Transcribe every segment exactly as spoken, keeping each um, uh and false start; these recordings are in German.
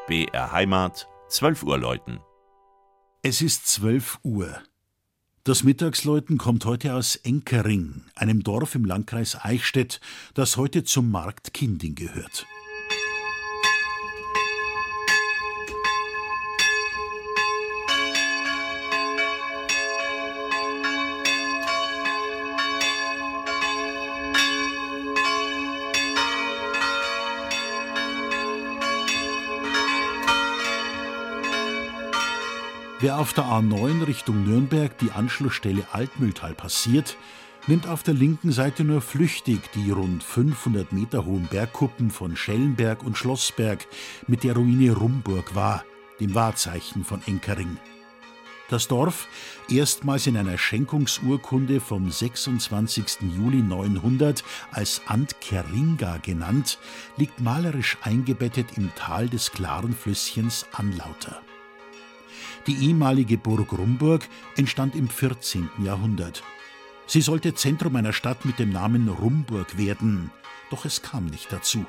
B R Heimat, zwölf Uhr läuten. Es ist zwölf Uhr. Das Mittagsläuten kommt heute aus Enkering, einem Dorf im Landkreis Eichstätt, das heute zum Markt Kinding gehört. Wer auf der A neun Richtung Nürnberg die Anschlussstelle Altmühltal passiert, nimmt auf der linken Seite nur flüchtig die rund fünfhundert Meter hohen Bergkuppen von Schellenberg und Schlossberg mit der Ruine Rumburg wahr, dem Wahrzeichen von Enkering. Das Dorf, erstmals in einer Schenkungsurkunde vom sechsundzwanzigsten Juli neunhundert als Antkeringa genannt, liegt malerisch eingebettet im Tal des klaren Flüsschens Anlauter. Die ehemalige Burg Rumburg entstand im vierzehnten Jahrhundert. Sie sollte Zentrum einer Stadt mit dem Namen Rumburg werden, doch es kam nicht dazu.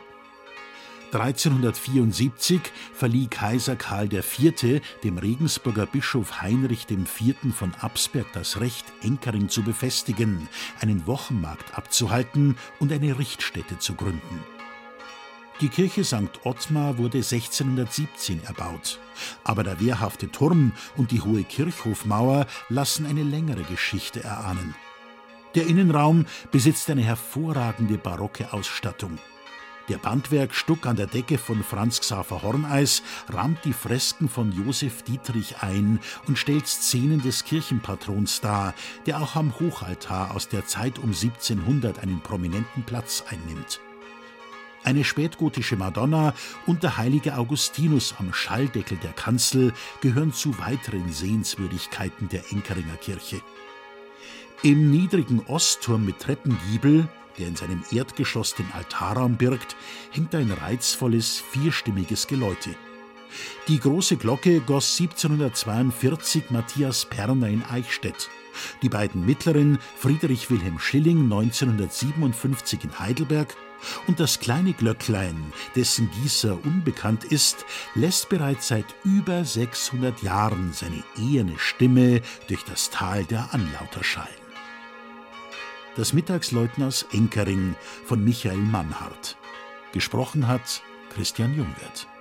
dreizehnhundertvierundsiebzig verlieh Kaiser Karl der Vierte dem Regensburger Bischof Heinrich der Vierte von Absberg das Recht, Enkering zu befestigen, einen Wochenmarkt abzuhalten und eine Richtstätte zu gründen. Die Kirche Sankt Ottmar wurde sechzehnhundertsiebzehn erbaut, aber der wehrhafte Turm und die hohe Kirchhofmauer lassen eine längere Geschichte erahnen. Der Innenraum besitzt eine hervorragende barocke Ausstattung. Der Bandwerkstuck an der Decke von Franz Xaver Horneis rahmt die Fresken von Josef Dietrich ein und stellt Szenen des Kirchenpatrons dar, der auch am Hochaltar aus der Zeit um siebzehnhundert einen prominenten Platz einnimmt. Eine spätgotische Madonna und der heilige Augustinus am Schalldeckel der Kanzel gehören zu weiteren Sehenswürdigkeiten der Enkeringer Kirche. Im niedrigen Ostturm mit Treppengiebel, der in seinem Erdgeschoss den Altarraum birgt, hängt ein reizvolles, vierstimmiges Geläute. Die große Glocke goss siebzehnhundertzweiundvierzig Matthias Perner in Eichstätt. Die beiden mittleren Friedrich Wilhelm Schilling neunzehnhundertsiebenundfünfzig in Heidelberg und das kleine Glöcklein, dessen Gießer unbekannt ist, lässt bereits seit über sechshundert Jahren seine eherne Stimme durch das Tal der Anlauter schallen. Das Mittagsläuten aus Enkering von Michael Mannhardt. Gesprochen hat Christian Jungwirth.